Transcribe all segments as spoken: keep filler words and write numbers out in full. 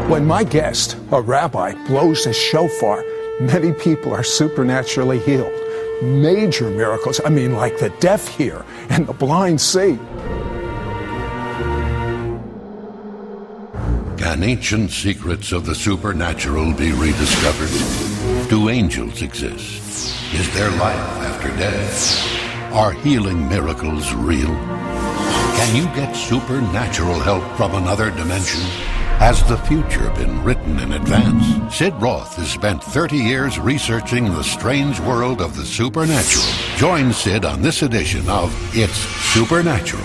When my guest, a rabbi, blows his shofar, many people are supernaturally healed. Major miracles. I mean, like the deaf hear and the blind see. Can ancient secrets of the supernatural be rediscovered? Do angels exist? Is there life after death? Are healing miracles real? Can you get supernatural help from another dimension? Has the future been written in advance? Sid Roth has spent thirty years researching the strange world of the supernatural. Join Sid on this edition of It's Supernatural.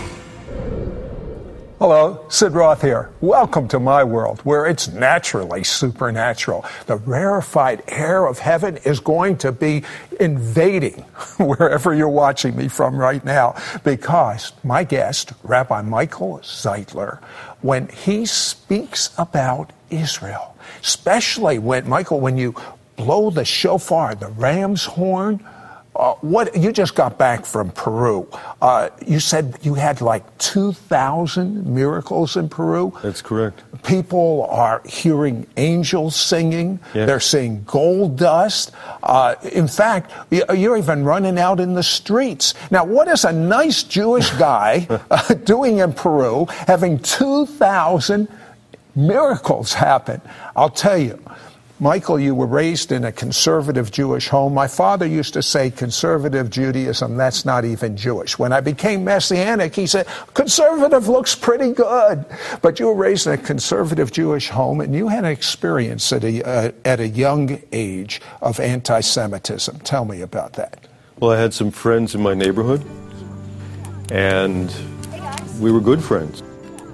Hello, Sid Roth here. Welcome to my world, where it's naturally supernatural. The rarefied air of heaven is going to be invading wherever you're watching me from right now, because my guest, Rabbi Michael Zeitler, when he speaks about Israel, especially when, Michael, when you blow the shofar, the ram's horn, Uh, what you just got back from Peru. Uh, you said you had like two thousand miracles in Peru. That's correct. People are hearing angels singing. Yes. They're seeing gold dust. Uh, in fact, you're even running out in the streets. Now, what is a nice Jewish guy uh, doing in Peru, having two thousand miracles happen? I'll tell you. Michael, you were raised in a conservative Jewish home. My father used to say conservative Judaism, that's not even Jewish. When I became Messianic, he said, conservative looks pretty good. But you were raised in a conservative Jewish home, and you had an experience at a, uh, at a young age of anti-Semitism. Tell me about that. Well, I had some friends in my neighborhood, and we were good friends.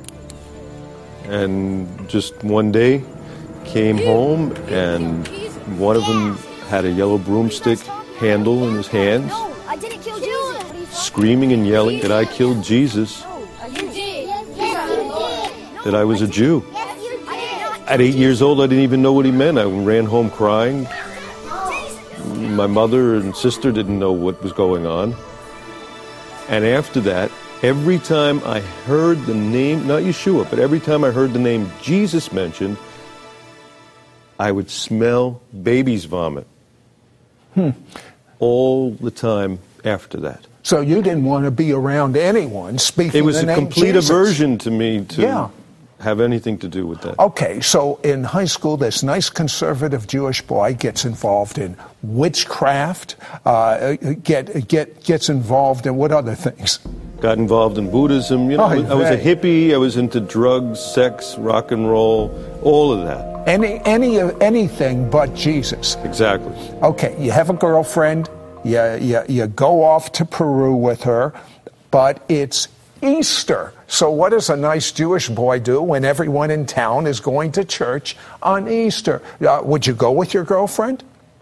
And just one day, came home, and one of them had a yellow broomstick handle in his hands, screaming and yelling that I killed Jesus, that I was a Jew. At eight years old, I didn't even know what he meant. I ran home crying. My mother and sister didn't know what was going on. And after that, every time I heard the name, not Yeshua, but every time I heard the name Jesus mentioned, I would smell baby's vomit hmm. all the time after that. So you didn't want to be around anyone speaking It was the a name complete Jesus. aversion to me to yeah. have anything to do with that. Okay, so in high school, this nice conservative Jewish boy gets involved in witchcraft, uh, get, get, gets involved in what other things? Got involved in Buddhism. You know, oh, I was a hippie. I was into drugs, sex, rock and roll, all of that. Any, any, anything but Jesus. Exactly. Okay, you have a girlfriend. You, you, you go off to Peru with her, but it's Easter. So what does a nice Jewish boy do when everyone in town is going to church on Easter? Uh, would you go with your girlfriend?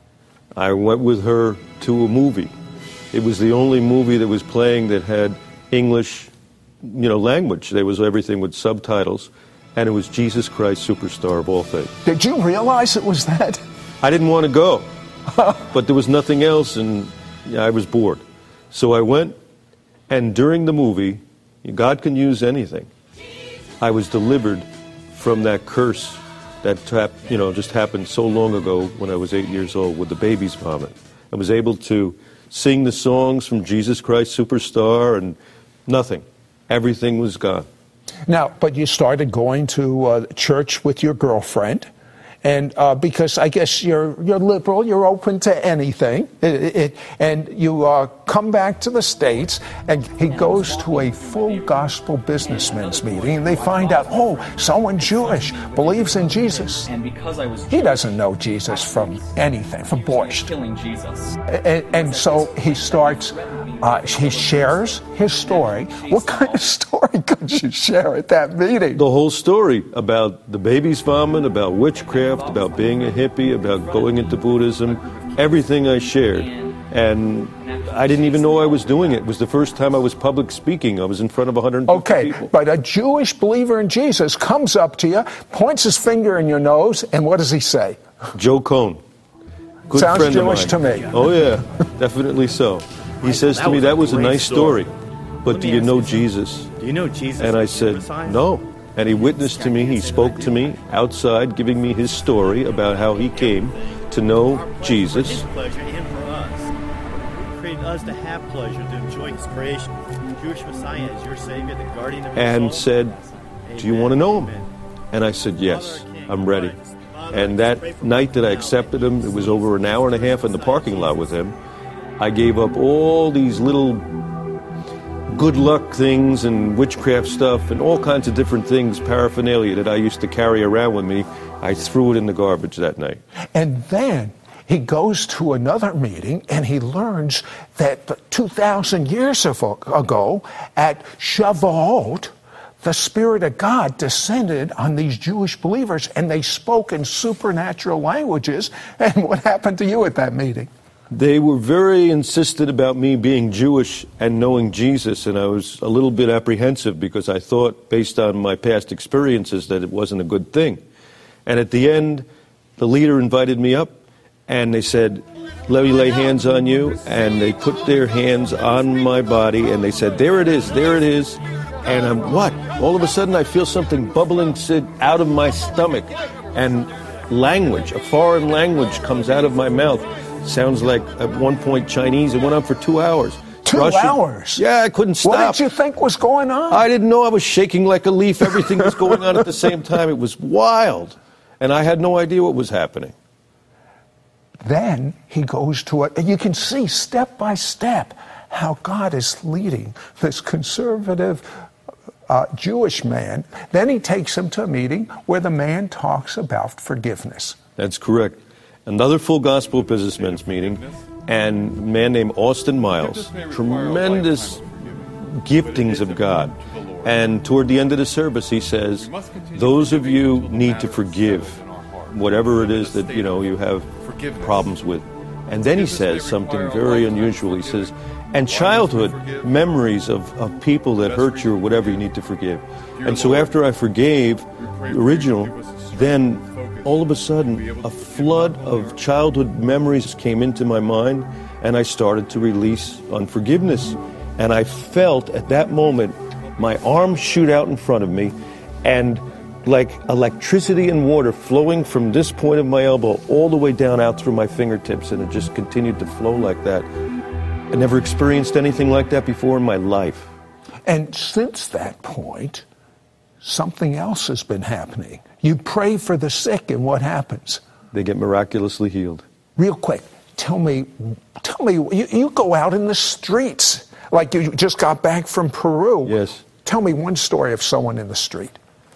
I went with her to a movie. It was the only movie that was playing that had English, you know, language. There was everything with subtitles, and it was Jesus Christ Superstar of all things. Did you realize it was that? I didn't want to go, but there was nothing else, and yeah, I was bored. So I went, and during the movie, God can use anything. I was delivered from that curse that trap, you know, just happened so long ago when I was eight years old with the baby's vomit. I was able to sing the songs from Jesus Christ Superstar, and nothing. Everything was gone. Now, but you started going to uh, church with your girlfriend, and uh, because I guess you're you're liberal, you're open to anything, it, it, and you uh, come back to the States, and he goes to a full gospel businessmen's meeting, and they find out, oh, someone Jewish believes in Jesus. And because I was he doesn't know Jesus from anything, from borscht. Killing Jesus. And, and so he starts. Uh, he shares his story. What kind of story could you share at that meeting? The whole story about the baby's vomit, about witchcraft, about being a hippie, about going into Buddhism, everything I shared. And I didn't even know I was doing it. It was the first time I was public speaking. I was in front of one hundred fifty okay, people. But a Jewish believer in Jesus comes up to you, points his finger in your nose, and what does he say? Joe Cohn. Good Sounds friend Jewish of mine. to me. Oh, yeah, definitely so. He says to me, that was a nice story, but do you know Jesus? Do you know Jesus? And I said, no. And he witnessed to me, he spoke to me outside, giving me his story about how he came to know Jesus. His pleasure and for us. He created us to have pleasure, to enjoy his creation. Jewish Messiah is your Savior, the guardian of your and soul. said, do you want to know him? And I said, yes, I'm ready. And that night that I accepted him, it was over an hour and a half in the parking lot with him. I gave up all these little good luck things and witchcraft stuff and all kinds of different things, paraphernalia that I used to carry around with me. I threw it in the garbage that night. And then he goes to another meeting and he learns that two thousand years ago at Shavuot, the Spirit of God descended on these Jewish believers and they spoke in supernatural languages. And what happened to you at that meeting? They were very insistent about me being Jewish and knowing Jesus, and I was a little bit apprehensive because I thought, based on my past experiences, that it wasn't a good thing. And at the end, the leader invited me up, and they said, let me lay hands on you, and they put their hands on my body, and they said, there it is, there it is, and I'm, what? All of a sudden I feel something bubbling out of my stomach, and language, a foreign language comes out of my mouth. Sounds like, at one point, Chinese. It went on for two hours. Two Russian. hours? Yeah, I couldn't stop. What did you think was going on? I didn't know. I was shaking like a leaf. Everything was going on at the same time. It was wild. And I had no idea what was happening. Then he goes to it, and you can see step by step how God is leading this conservative uh, Jewish man. Then he takes him to a meeting where the man talks about forgiveness. That's correct. Another Full Gospel Businessmen's meeting, and a man named Austin Miles. Tremendous giftings of God. And toward the end of the service, he says, those of you need to forgive whatever it is that, you know, you have problems with. And then he says something very unusual. He says, and childhood memories of, of people that hurt you or whatever you need to forgive. And so after I forgave the original, then all of a sudden, a flood of childhood memories came into my mind, and I started to release unforgiveness. And I felt at that moment my arms shoot out in front of me, and like electricity and water flowing from this point of my elbow all the way down out through my fingertips, and it just continued to flow like that. I never experienced anything like that before in my life. And since that point, something else has been happening. You pray for the sick, and what happens? They get miraculously healed. Real quick, tell me, tell me, you, you go out in the streets like you just got back from Peru. Yes. Tell me one story of someone in the street.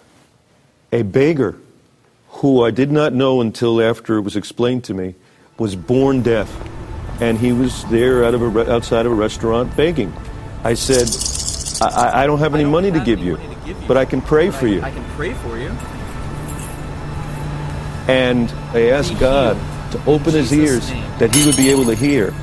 A beggar who I did not know until after it was explained to me was born deaf, and he was there out of a re- outside of a restaurant begging. I said, I, I don't have any don't money have to give any you, money to give you, but I can pray but for I, you. I can pray for you. And I asked God to open his ears that he would be able to hear.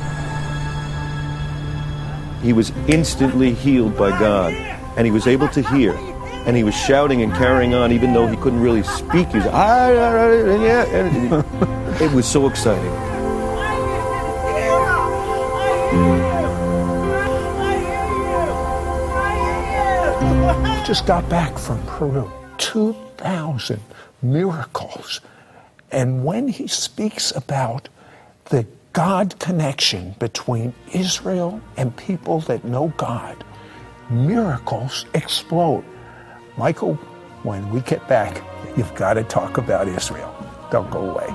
He was instantly healed by God, and he was able to hear. And he was shouting and carrying on, even though he couldn't really speak. He was, ah, yeah, and it was so exciting. Just got back from Peru. two thousand miracles. And when he speaks about the God connection between Israel and people that know God, miracles explode. Michael, when we get back, you've got to talk about Israel. Don't go away.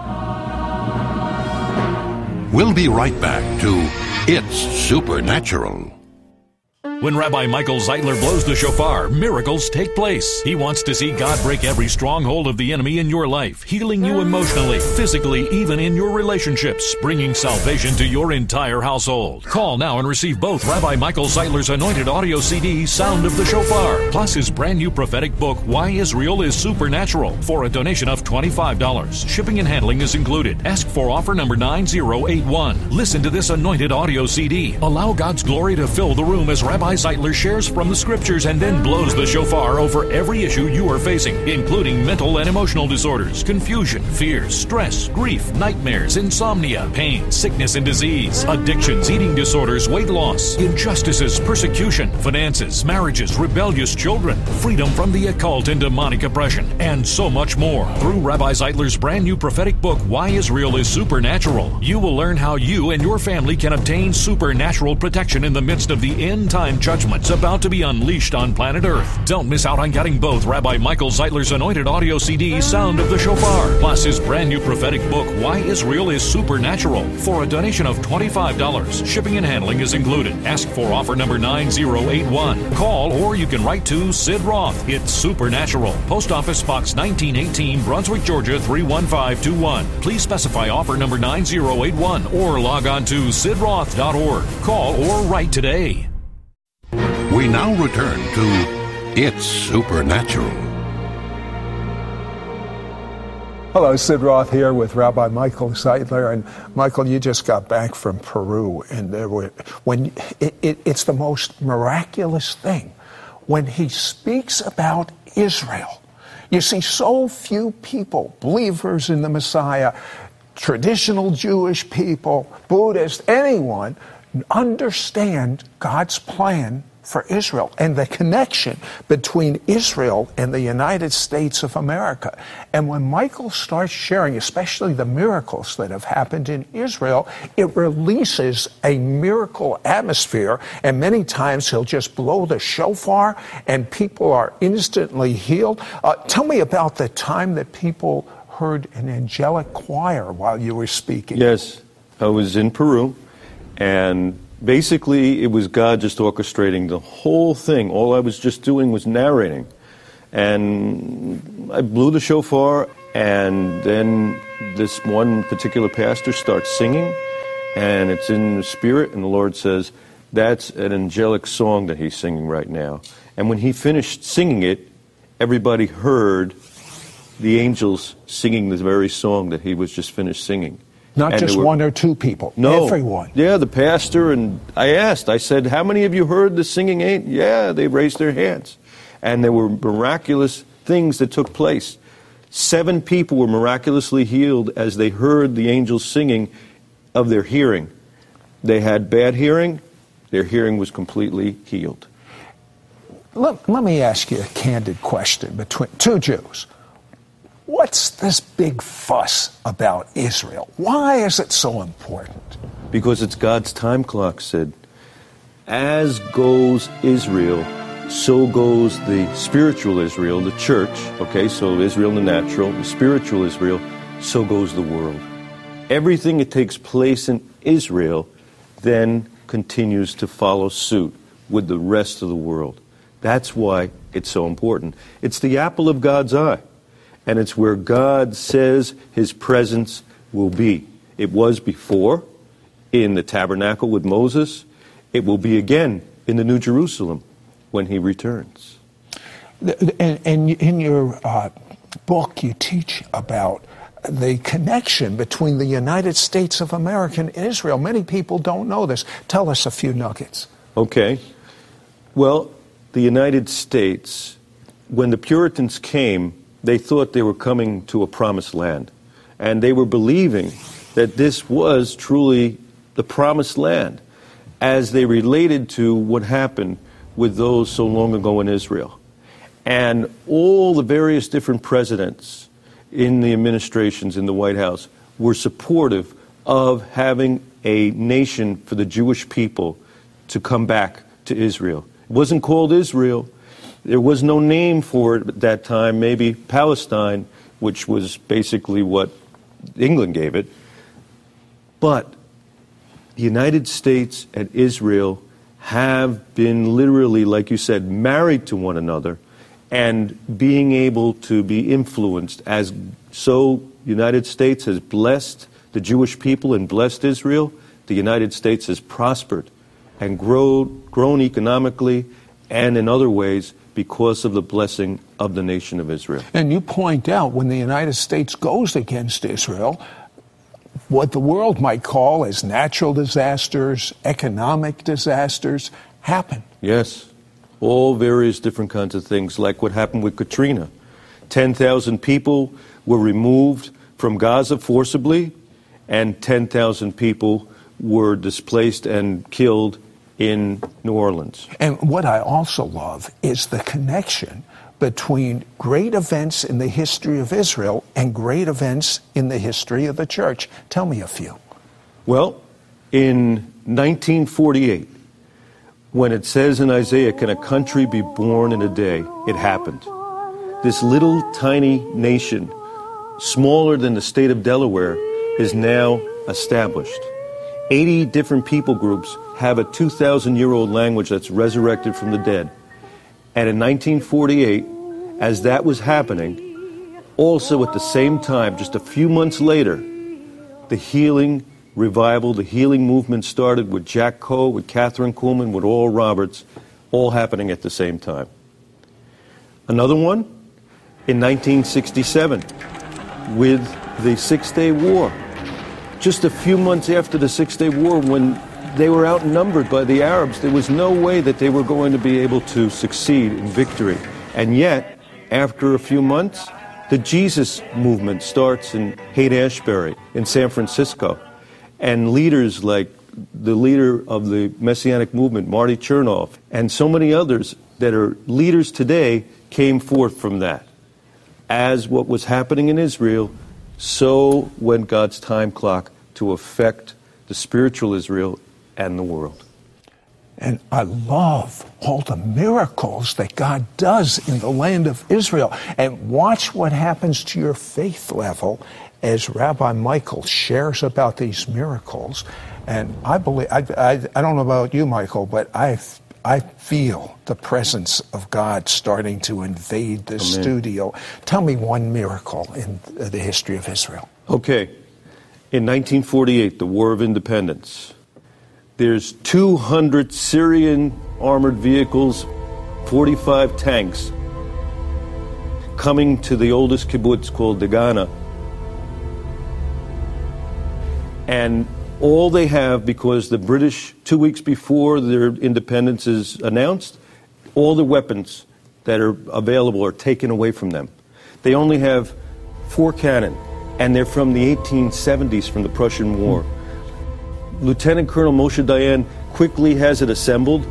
We'll be right back to It's Supernatural. When Rabbi Michael Zeitler blows the shofar, miracles take place. He wants to see God break every stronghold of the enemy in your life, healing you emotionally, physically, even in your relationships, bringing salvation to your entire household. Call now and receive both Rabbi Michael Zeitler's anointed audio C D, Sound of the Shofar, plus his brand new prophetic book, Why Israel is Supernatural, for a donation of twenty-five dollars. Shipping and handling is included. Ask for offer number nine zero eight one. Listen to this anointed audio C D. Allow God's glory to fill the room as Rabbi Rabbi Zeitler shares from the scriptures and then blows the shofar over every issue you are facing, including mental and emotional disorders, confusion, fears, stress, grief, nightmares, insomnia, pain, sickness and disease, addictions, eating disorders, weight loss, injustices, persecution, finances, marriages, rebellious children, freedom from the occult and demonic oppression, and so much more. Through Rabbi Zeitler's brand new prophetic book, Why Israel is Supernatural, you will learn how you and your family can obtain supernatural protection in the midst of the end-time judgments about to be unleashed on planet Earth. Don't miss out on getting both Rabbi Michael Zeitler's anointed audio C D, Sound of the Shofar, plus his brand new prophetic book, Why Israel is Supernatural, for a donation of twenty-five dollars. Shipping and handling is included. Ask for offer number nine zero eight one. Call or you can write to Sid Roth. It's Supernatural. Post Office Box nineteen eighteen, Brunswick, Georgia three one five two one. Please specify offer number nine zero eight one or log on to sid roth dot org. Call or write today. We now return to It's Supernatural. Hello, Sid Roth here with Rabbi Michael Zeitler. And Michael, you just got back from Peru, and there were when it, it, it's the most miraculous thing when he speaks about Israel. You see, so few people, believers in the Messiah, traditional Jewish people, Buddhists, anyone, understand God's plan for Israel and the connection between Israel and the United States of America. And when Michael starts sharing, especially the miracles that have happened in Israel, it releases a miracle atmosphere, and many times he'll just blow the shofar and people are instantly healed. Uh, tell me about the time that people heard an angelic choir while you were speaking. Yes, I was in Peru, and basically, it was God just orchestrating the whole thing. All I was just doing was narrating. And I blew the shofar, and then this one particular pastor starts singing, and it's in the spirit, and the Lord says, that's an angelic song that he's singing right now. And when he finished singing it, everybody heard the angels singing the very song that he was just finished singing. Not and just were, one or two people, no, everyone. Yeah, the pastor, and I asked, I said, how many of you heard the singing angel? Yeah, they raised their hands. And there were miraculous things that took place. Seven people were miraculously healed as they heard the angels singing of their hearing. They had bad hearing, their hearing was completely healed. Let, let me ask you a candid question between two Jews. What's this big fuss about Israel? Why is it so important? Because it's God's time clock, Sid. As goes Israel, so goes the spiritual Israel, the church. Okay, so Israel the natural, the spiritual Israel, so goes the world. Everything that takes place in Israel then continues to follow suit with the rest of the world. That's why it's so important. It's the apple of God's eye. And it's where God says his presence will be. It was before in the tabernacle with Moses. It will be again in the New Jerusalem when he returns. And, and in your uh, book, you teach about the connection between the United States of America and Israel. Many people don't know this. Tell us a few nuggets. Okay. Well, the United States, when the Puritans came, they thought they were coming to a promised land. And they were believing that this was truly the promised land as they related to what happened with those so long ago in Israel. And all the various different presidents in the administrations in the White House were supportive of having a nation for the Jewish people to come back to Israel. It wasn't called Israel. There was no name for it at that time, maybe Palestine, which was basically what England gave it. But the United States and Israel have been literally, like you said, married to one another and being able to be influenced as so the United States has blessed the Jewish people and blessed Israel. The United States has prospered and grown, grown economically and in other ways because of the blessing of the nation of Israel. And you point out when the United States goes against Israel, what the world might call as natural disasters, economic disasters, happen? Yes. All various different kinds of things, like what happened with Katrina. ten thousand people were removed from Gaza forcibly, and ten thousand people were displaced and killed in New Orleans. And what I also love is the connection between great events in the history of Israel and great events in the history of the church. Tell me a few. Well, in nineteen forty-eight, when it says in Isaiah, "Can a country be born in a day?" it happened. This little tiny nation, smaller than the state of Delaware, is now established. eighty different people groups have a two thousand year old language that's resurrected from the dead. And in nineteen forty-eight, as that was happening, also at the same time, just a few months later, the healing revival, the healing movement started with Jack Coe, with Catherine Kuhlman, with Oral Roberts, all happening at the same time. Another one, in nineteen sixty-seven, with the Six-Day War. Just a few months after the Six-Day War, when they were outnumbered by the Arabs, there was no way that they were going to be able to succeed in victory. And yet, after a few months, the Jesus movement starts in Haight-Ashbury in San Francisco. And leaders like the leader of the Messianic movement, Marty Chernoff, and so many others that are leaders today came forth from that. As what was happening in Israel, so went God's time clock to affect the spiritual Israel and the world. And I love all the miracles that God does in the land of Israel. And watch what happens to your faith level as Rabbi Michael shares about these miracles. And I believe, I, I, I don't know about you, Michael, but I, I feel the presence of God starting to invade the Amen. studio. Tell me one miracle in the history of Israel. Okay. In nineteen forty-eight, the War of Independence, there's two hundred Syrian armored vehicles, forty-five tanks, coming to the oldest kibbutz called Dagana. And all they have, because the British, two weeks before their independence is announced, all the weapons that are available are taken away from them. They only have four cannon, and they're from the eighteen seventies, from the Prussian War. Lieutenant Colonel Moshe Dayan quickly has it assembled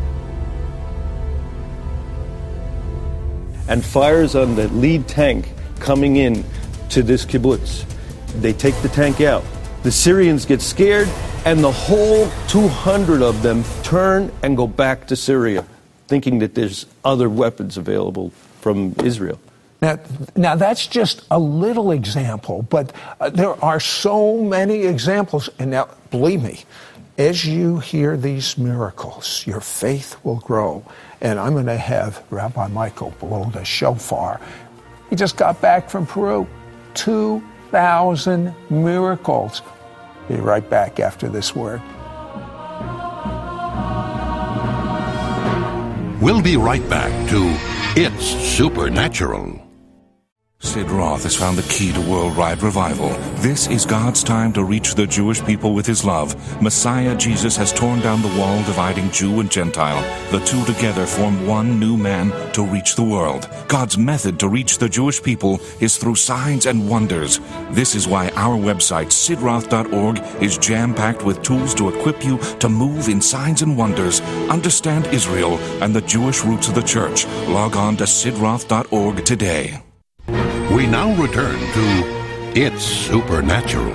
and fires on the lead tank coming in to this kibbutz. They take the tank out. The Syrians get scared, and the whole two hundred of them turn and go back to Syria, thinking that there's other weapons available from Israel. Now, now that's just a little example, but uh, there are so many examples. And now, believe me, as you hear these miracles, your faith will grow. And I'm going to have Rabbi Michael blow the shofar. He just got back from Peru. two thousand miracles. Be right back after this word. We'll be right back to It's Supernatural. Sid Roth has found the key to worldwide revival. This is God's time to reach the Jewish people with his love. Messiah Jesus has torn down the wall dividing Jew and Gentile. The two together form one new man to reach the world. God's method to reach the Jewish people is through signs and wonders. This is why our website, sid roth dot org, is jam-packed with tools to equip you to move in signs and wonders, understand Israel and the Jewish roots of the church. Log on to sid roth dot org today. We now return to It's Supernatural.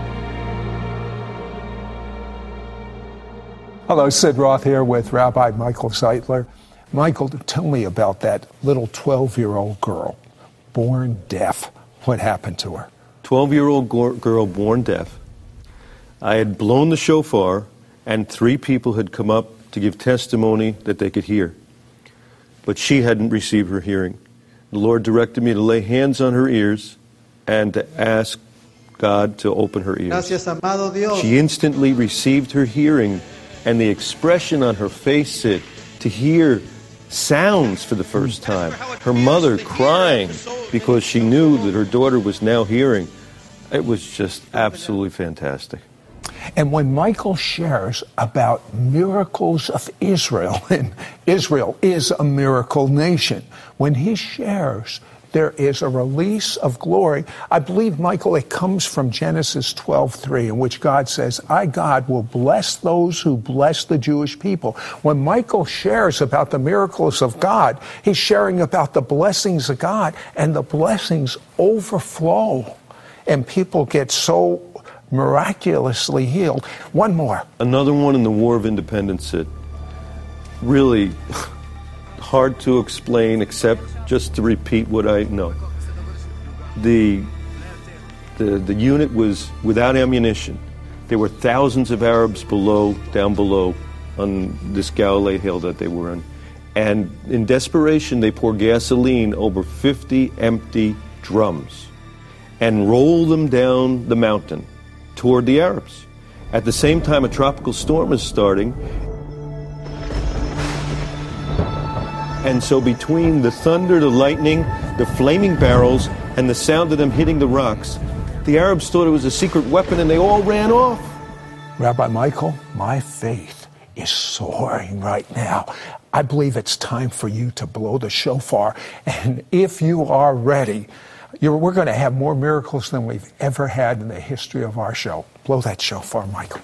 Hello, Sid Roth here with Rabbi Michael Zeitler. Michael, tell me about that little twelve-year-old girl, born deaf. What happened to her? twelve-year-old girl born deaf. I had blown the shofar, and three people had come up to give testimony that they could hear. But she hadn't received her hearing. The Lord directed me to lay hands on her ears and to ask God to open her ears. Gracias, amado Dios. She instantly received her hearing, and the expression on her face, Sid, to hear sounds for the first time. Her mother crying because she knew that her daughter was now hearing. It was just absolutely fantastic. And when Michael shares about miracles of Israel, and Israel is a miracle nation, when he shares there is a release of glory, I believe, Michael, it comes from Genesis twelve three, in which God says, I, God, will bless those who bless the Jewish people. When Michael shares about the miracles of God, he's sharing about the blessings of God, and the blessings overflow, and people get so miraculously healed. One more. Another one in the War of Independence that really hard to explain except just to repeat what I know. The, the, the unit was without ammunition. There were thousands of Arabs below, down below, on this Galilee hill that they were in. And in desperation, they poured gasoline over fifty empty drums and rolled them down the mountain toward the Arabs. At the same time, a tropical storm is starting. And so between the thunder, the lightning, the flaming barrels, and the sound of them hitting the rocks, the Arabs thought it was a secret weapon and they all ran off. Rabbi Michael, my faith is soaring right now. I believe it's time for you to blow the shofar. And if you are ready, you're, we're going to have more miracles than we've ever had in the history of our show. Blow that shofar, Michael.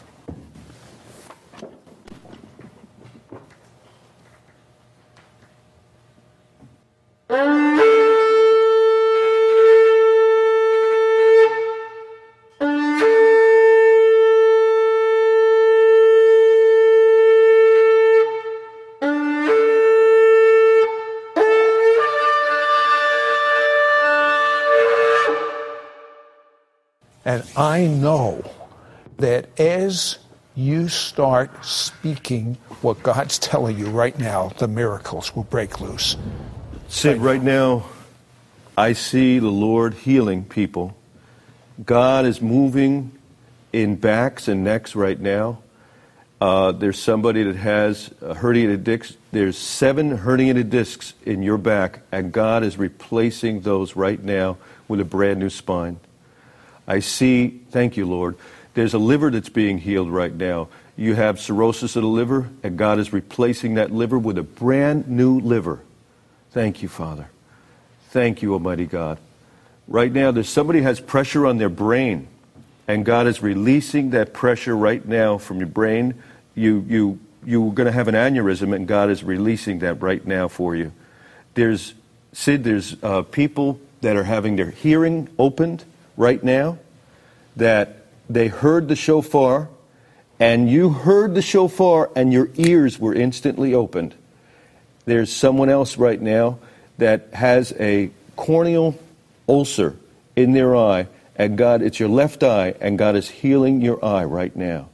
And I know that as you start speaking what God's telling you right now, the miracles will break loose. Sid, right now, I see the Lord healing people. God is moving in backs and necks right now. Uh, there's somebody that has a herniated disc. There's seven herniated discs in your back, and God is replacing those right now with a brand new spine. I see, thank you, Lord, there's a liver that's being healed right now. You have cirrhosis of the liver, and God is replacing that liver with a brand new liver. Thank you, Father. Thank you, Almighty God. Right now, there's somebody who has pressure on their brain, and God is releasing that pressure right now from your brain. You, you, you're going to have an aneurysm, and God is releasing that right now for you. There's, Sid, there's uh, people that are having their hearing opened right now, that they heard the shofar, and you heard the shofar, and your ears were instantly opened. There's someone else right now that has a corneal ulcer in their eye, and God, it's your left eye, and God is healing your eye right now.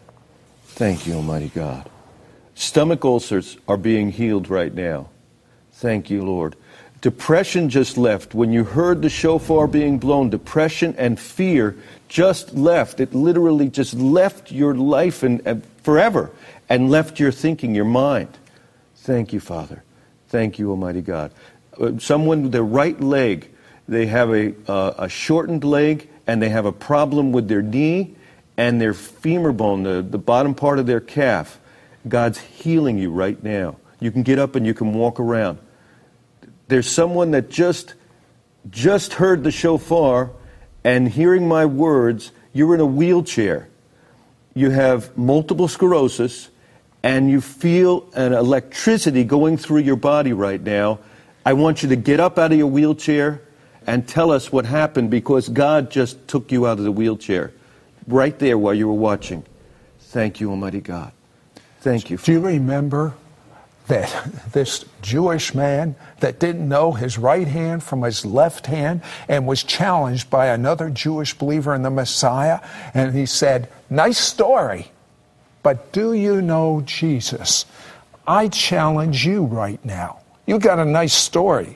Thank you, Almighty God. Stomach ulcers are being healed right now. Thank you, Lord. Depression just left. When you heard the shofar being blown, depression and fear just left. It literally just left your life and, and forever, and left your thinking, your mind. Thank you, Father. Thank you, Almighty God. Uh, someone with their right leg, they have a, uh, a shortened leg, and they have a problem with their knee and their femur bone, the, the bottom part of their calf. God's healing you right now. You can get up and you can walk around. There's someone that just just heard the shofar, and hearing my words, you're in a wheelchair. You have multiple sclerosis, and you feel an electricity going through your body right now. I want you to get up out of your wheelchair and tell us what happened, because God just took you out of the wheelchair right there while you were watching. Thank you, Almighty God. Thank you. Do you remember that this Jewish man that didn't know his right hand from his left hand and was challenged by another Jewish believer in the Messiah? And he said, nice story, but do you know Jesus? I challenge you right now. You got a nice story,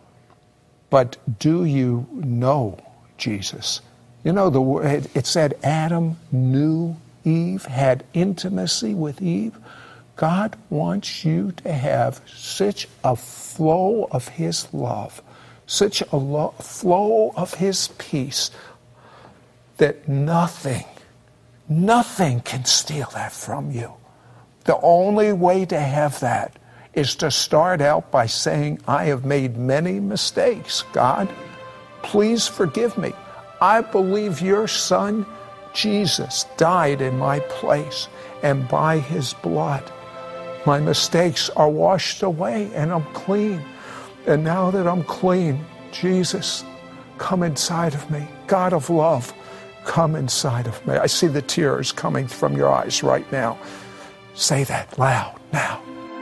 but do you know Jesus? You know, the word, it said Adam knew Eve, had intimacy with Eve. God wants you to have such a flow of His love, such a lo- flow of His peace, that nothing Nothing can steal that from you. The only way to have that is to start out by saying, I have made many mistakes. God, please forgive me. I believe your Son, Jesus, died in my place, and by his blood, my mistakes are washed away and I'm clean. And now that I'm clean, Jesus, come inside of me. God of love, come inside of me. I see the tears coming from your eyes right now. Say that loud now.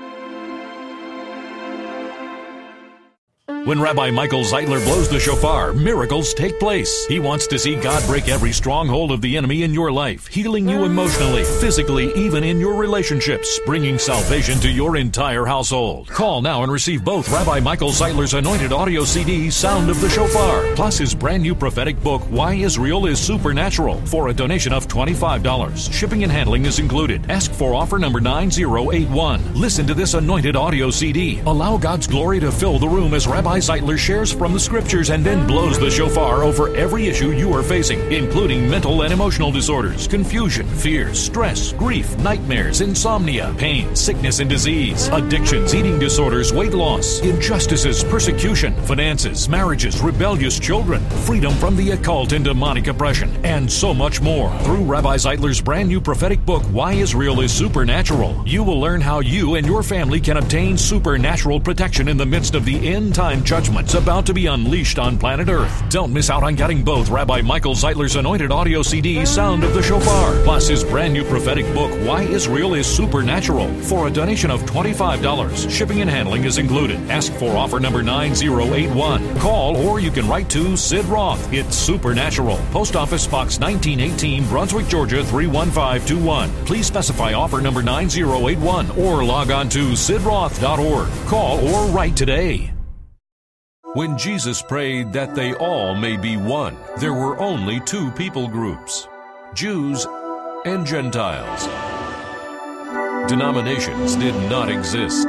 When Rabbi Michael Zeitler blows the shofar, miracles take place. He wants to see God break every stronghold of the enemy in your life, healing you emotionally, physically, even in your relationships, bringing salvation to your entire household. Call now and receive both Rabbi Michael Zeitler's anointed audio C D, Sound of the Shofar, plus his brand new prophetic book, Why Israel is Supernatural, for a donation of twenty-five dollars. Shipping and handling is included. Ask for offer number nine zero eight one. Listen to this anointed audio C D. Allow God's glory to fill the room as Rabbi Zeitler shares from the scriptures and then blows the shofar over every issue you are facing, including mental and emotional disorders, confusion, fears, stress, grief, nightmares, insomnia, pain, sickness and disease, addictions, eating disorders, weight loss, injustices, persecution, finances, marriages, rebellious children, freedom from the occult and demonic oppression, and so much more. Through Rabbi Zeitler's brand new prophetic book, Why Israel is Supernatural, you will learn how you and your family can obtain supernatural protection in the midst of the end-time judgments about to be unleashed on planet Earth. Don't miss out on getting both Rabbi Michael Zeitler's anointed audio C D, Sound of the Shofar, plus his brand new prophetic book, Why Israel is Supernatural, for a donation of twenty-five dollars. Shipping and handling is included. Ask for offer number nine zero eight one. Call or you can write to Sid Roth. It's Supernatural. Post Office Box nineteen eighteen, Brunswick, Georgia three one five two one. Please specify offer number nine zero eight one or log on to sid roth dot org. Call or write today. When Jesus prayed that they all may be one, there were only two people groups, Jews and Gentiles. Denominations did not exist.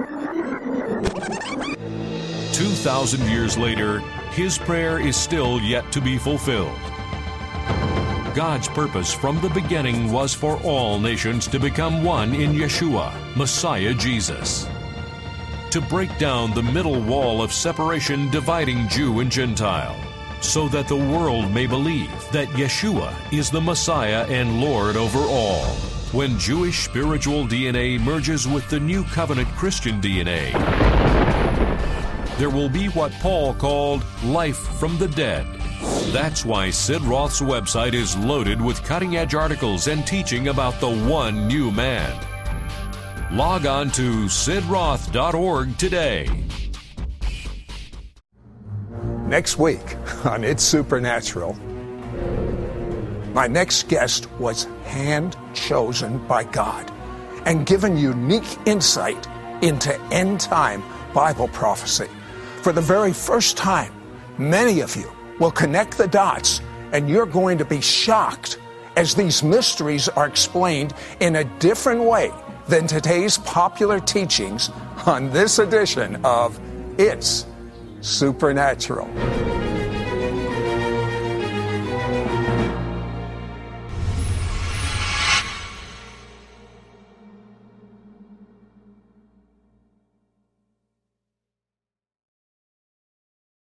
Two thousand years later, his prayer is still yet to be fulfilled. God's purpose from the beginning was for all nations to become one in Yeshua, Messiah Jesus. To break down the middle wall of separation dividing Jew and Gentile, so that the world may believe that Yeshua is the Messiah and Lord over all. When Jewish spiritual D N A merges with the New Covenant Christian D N A, there will be what Paul called life from the dead. That's why Sid Roth's website is loaded with cutting-edge articles and teaching about the one new man. Log on to sid roth dot org today. Next week on It's Supernatural, my next guest was hand-chosen by God and given unique insight into end-time Bible prophecy. For the very first time, many of you will connect the dots, and you're going to be shocked as these mysteries are explained in a different way than today's popular teachings on this edition of It's Supernatural.